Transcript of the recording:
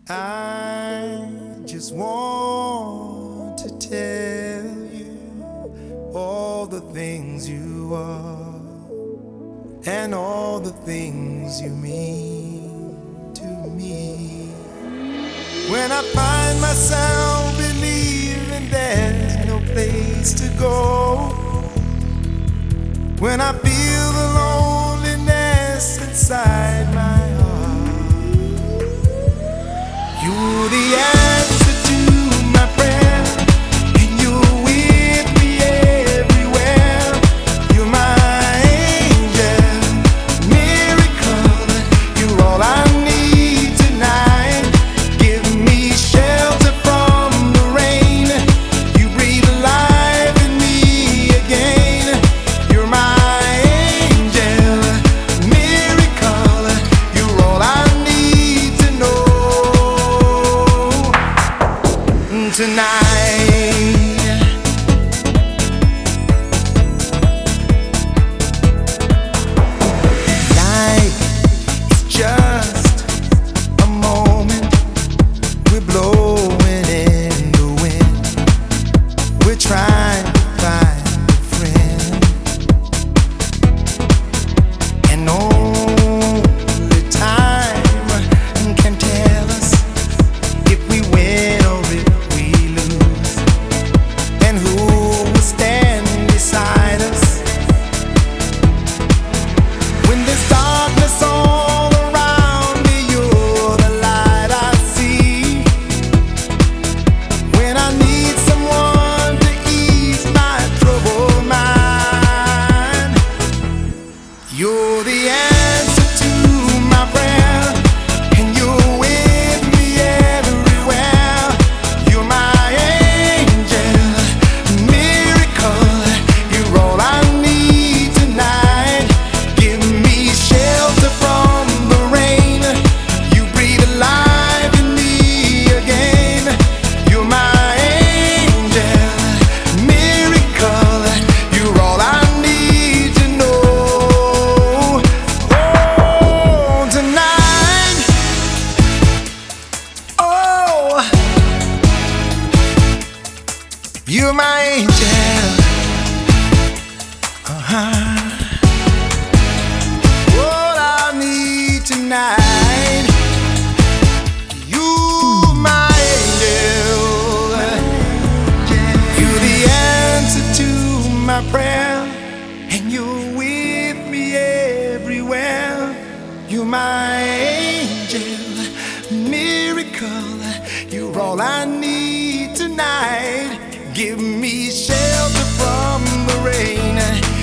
I just want to tell you all the things you are and all the things you mean to me. When I find myself believing there's no place to go, when I feel the loneliness inside my heart, you're the answer to my prayer, and you're with me everywhere. You're my angel, miracle. You're all I need tonight. Give me shelter from the rain. You breathe life in me again. You're my angel, miracle. You're all I need to know tonight. Life is just a moment. We're blowing in the wind. We're trying to find a friend, and only time can tell us if we win or if we lose, and who will stand beside us when there's darkness all around me. You're the light I see when I need someone to ease my troubled mind. You're the answer to my prayer, and you're with me everywhere. You're my angel, miracle. You're all I need tonight. Give me shelter from the rain. You breathe life in me again. You're my angel, miracle. You're all I need to know. Oh, tonight. Oh, you're my angel. What I need tonight. You're my angel. You're the answer to my prayer, and you're with me everywhere. You're my angel, miracle. You're all I need tonight. Give me shelter from the rain.